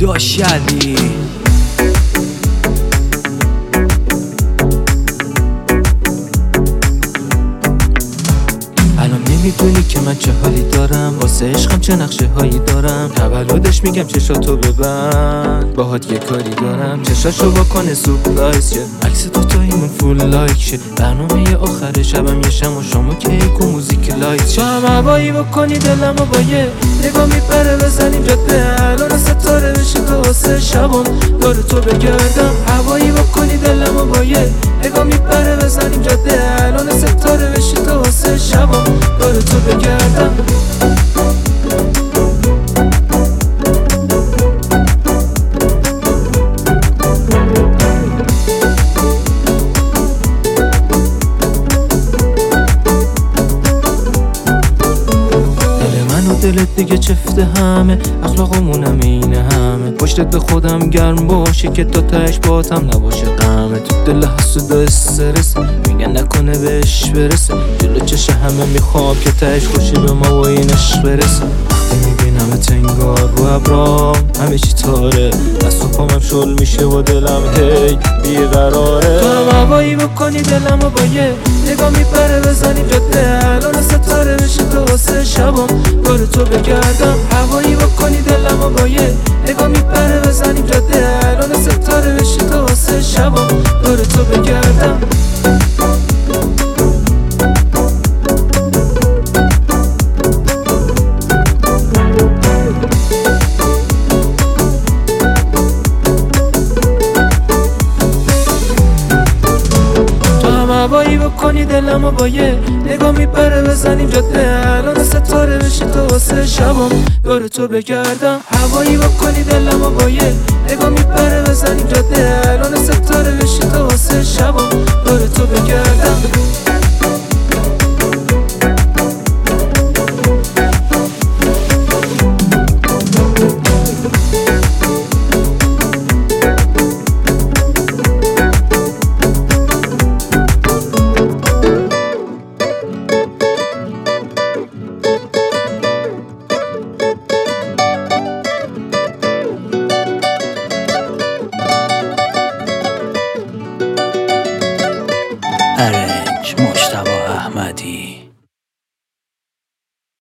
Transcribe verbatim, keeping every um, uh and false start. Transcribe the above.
داش علی. الان نمیدونی که من چه حالی دارم، واسه عشقم چه نقشه هایی دارم. تولدش میگم چشاتو ببند، باهات یه کاری دارم. چشاشو بکنه سورپرایز شه، عکس دوتاییمون فول لایک شه. برنامه یه آخر شبم یه شم و شام و کیک و موزیک لایت شه. با هم هوایی بکنی دلمو با یه نگاه میپره بزنیم جاده. الان ستاره بشه تا واسه شبم دور تو بگردم. هوایی بکنی دلمو با یه نگاه میپره بزنیم جاده. الان ستاره بشه تا واسه شبم دور تو بگردم. دلت دیگه چفته همه، اخلاقمونم اینه همه. پشتت به خودم گرم باشه که تا تهش باتم نباشه غمه. تو دل حسود و استرس میگن نکنه بهش برسه. جلو چش همه میخوام که تهش خوشی به ما و این عشق برسه. وقتی میبینم تنگار رو ابرام همه چی تاره، از تو پامم شل میشه و دلم هی بیقراره. تو هم هوایی بکنی دلمو با یه نگاه میپره بزنیم جاده. الان ستاره بشه تا واسه شبم دور تو بگردم. هوایی بکنی دلمو با یه نگاه میپره بزنیم جاده. الان ستاره بشه تا واسه شبم دور تو بگردم. هوایی بکنی دلمو با یه نگاه میپره بزنیم جاده. الان ستاره بشه تا واسه شبم دور تو بگردم. هوایی بکنی دلمو با یه نگاه میپره بزنیم جاده. الان ستاره بشه تا